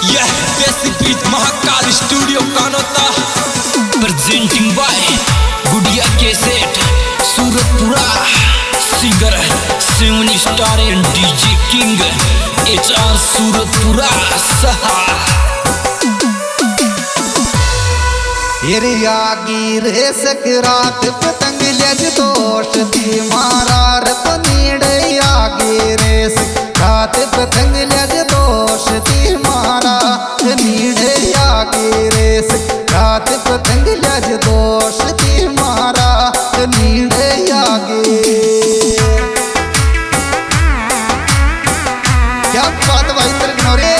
यह desi beat Mahakal studio Kanota presenting by Gudiya cassette Suratpura singer 7 star and DJ king HR Suratpura सहा आगी रे सकरात पतंग लज दोष दी मारा रतनीड़े आगी रे सकरात पतंग लज दोष दी मारा नीड़े आगी रे सकरात पतंग लज दोष दी मारा नीड़े आगे क्या बात भाई तरगनो रे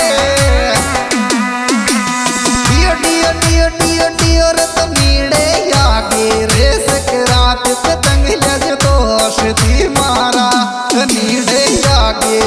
सकरात पतंग लज दोष दी मारा नीड़े आगे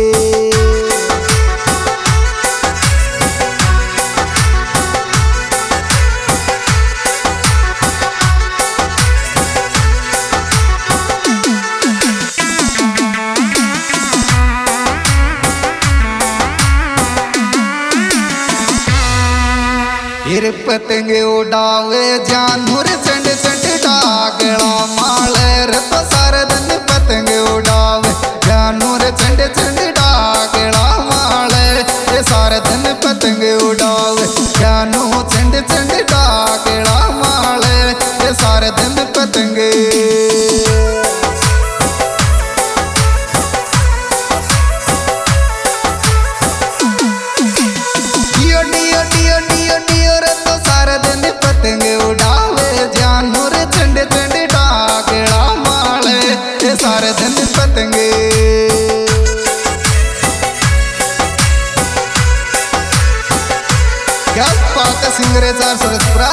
पतंग उड़ावे जानवर चंड चंड डागड़ा माले रत सारे दिन पतंग उड़ावे जानवर चंड चंड डागड़ा माले सारे दिन पतंग उड़ावे जानू चंड चंड डागड़ा माले सारे दिन पतंग पतंग उड़ावे जानवर चंड चंड डागड़ा माले सारे दिन पतंग क्या बात सिंगरे 4 सूरतपुरा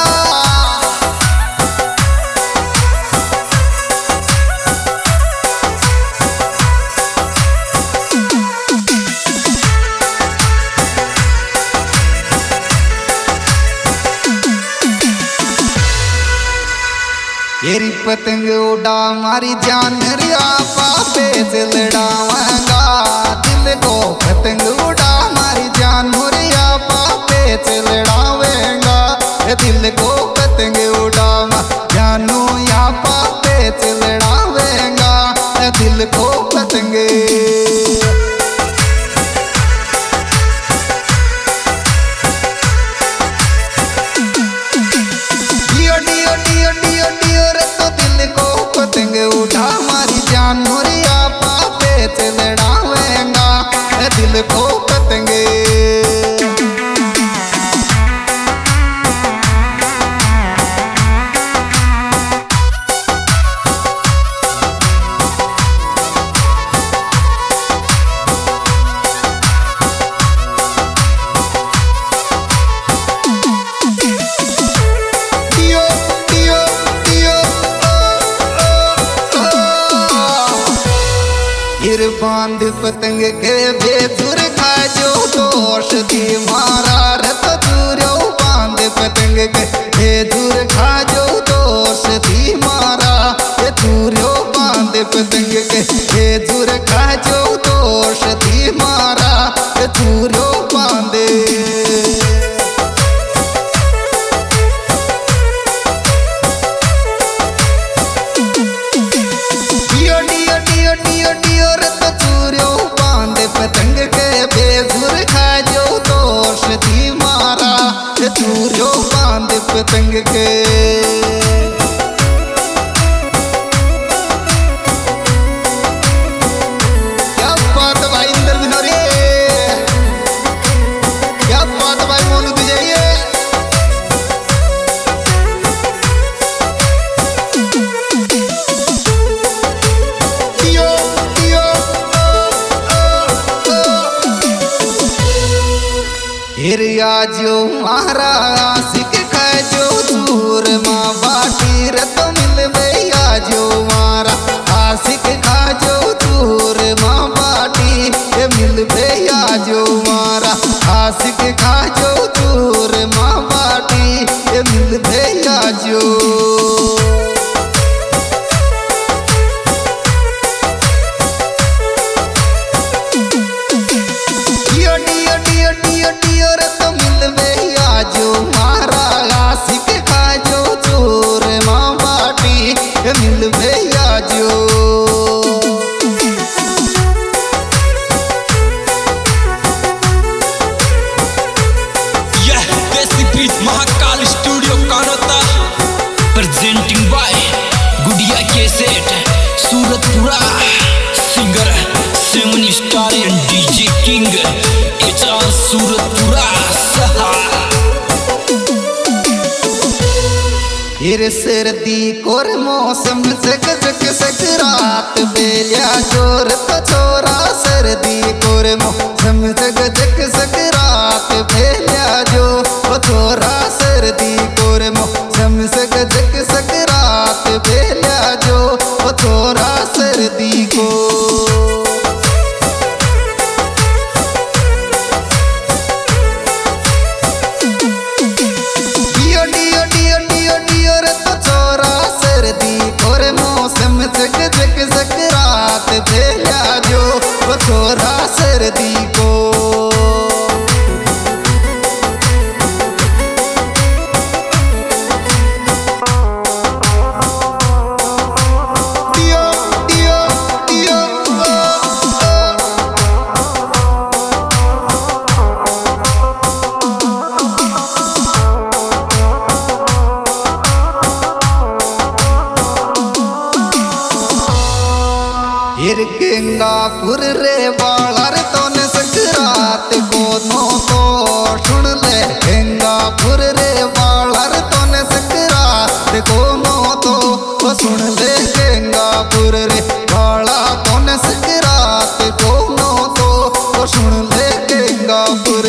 येरी पतंग उड़ा मारी जान रिया पापे से लड़ावांगा दिल को पतंग उड़ा मारी जान रिया पापे से लड़ावेंगा दिल को पतंग उड़ा जानू या पापे से लड़ावेंगा दिल को पतंग पतंग उड़ा मारी जान मोरिया पापे से लड़ावेंगा दिल को पतंग बांध पतंग के बेजुर खा जो दोष दी मारा रत दूरो बांध पतंग के बेजुर खा जो दोष दी मारा दूरो बांध पतंग के बेजुर खा जो दोष दी मारा दूरो बांधे पतंग के बेजुर खा जो दोष दी मारा दूरो बांध पतंग के क्या बात भाई इंदर बिनोरे क्या बात भाई मोनू तुझे जो मारा आशिक खा जो दूर माँ बाटी रत मिल भैया जो मारा आशिक खा जो दूर माँ बाटी मिल भैया जो मारा आशिक खा जो दूर माँ बाटी मिल भैया जो डियो डियो डियो डियो डियो रत Mahakal studio Kanota presenting by Gudiya cassette Suratpura singer 7 star and DJ king Ejaz Suratpura हिर सर्दी कोर मौसम जग जग सकरात बेलिया जोर तो छोरा सर्दी कोर मौसम जग जग सकरात बेलिया जो छोरा सर्दी कोर मौसम जग जग सकरात बेलिया जो छोरा सर्दी को जग जग सकरात बेलिया जो छोरा सर्दी को गंगापुर रे बालर तो न सकरात को नो तो सुन ले गंगापुर रे बालर तो न सकरात को नो तो सुन ले गंगापुर रे बाला तो न सकरात को नो तो सुन ले गंगापुर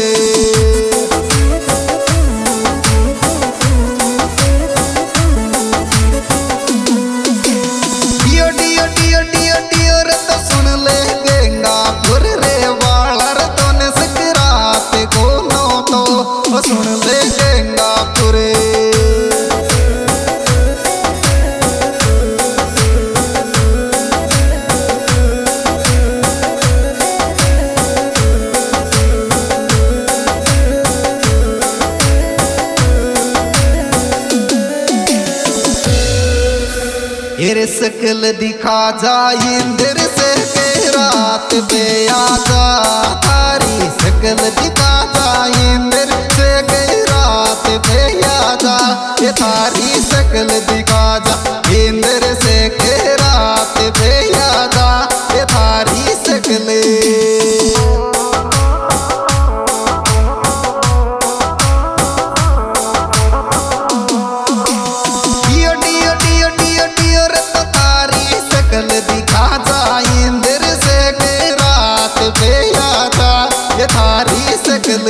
सुन ले गंगापुर हिर सकल दिखा जा इंद्र से के रात बे आजा तारी सकल दिखा जा इंद्र से के रात बे आजा ये तारी सकल दिखा जा इंद्र से के रात बे आजा ये तारी सकल दिखा जा इंद्र से के रात बे आजा ये थारी सकल।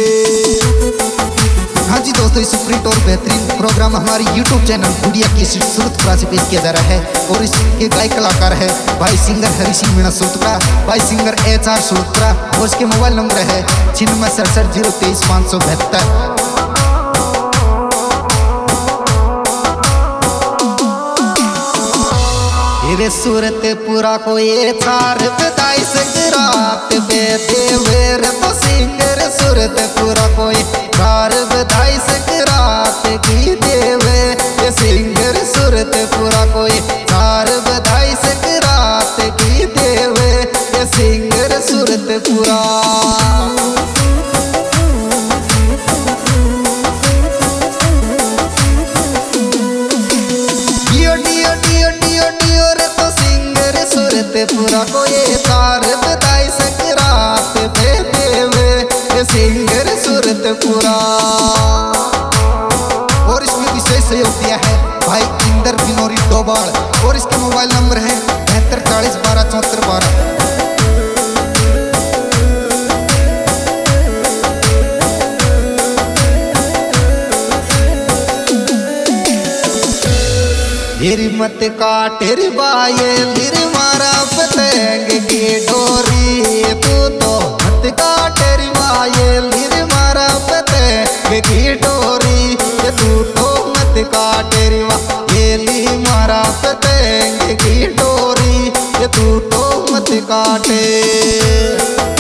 हाँ जी दोस्तों, इस फ्रीट और बेहतरीन प्रोग्राम हमारे YouTube channel Gudiya cassette Suratpura से पेश किया जा रहा है और इसके गायक कलाकार है भाई सिंगर हरि सिंह मीणा सूरतपुरा, भाई सिंगर HR सूरतपुरा और इसके मोबाइल नंबर है 9667 रे सूरतपुरा को ये थार बधाई सकरात बे देवर तो सिंगर सूरतपुरा को ये थार बधाई सकरात की देवे ये सिंगर सूरतपुरा को ये थार बधाई सकरात की देवे ये सिंगर सूरतपुरा। सूरतपुरा को ये थार बधाई सकरात बे देवे ये सिंगर सूरतपुरा। और इसमें विशेष सहयोग दिया है भाई इंदर बिनोरी डोबाल और इसका मोबाइल नंबर है 72 40 12 74 12। हिरी मत काटेरी बाये लिर मारा पतंग की डोरी तू तो मत काटेरी बाये लिर मारा पतंग की डोरी तू तो मत काटेरी बाये मारा पतंग की डोरी तू तो मत काटे।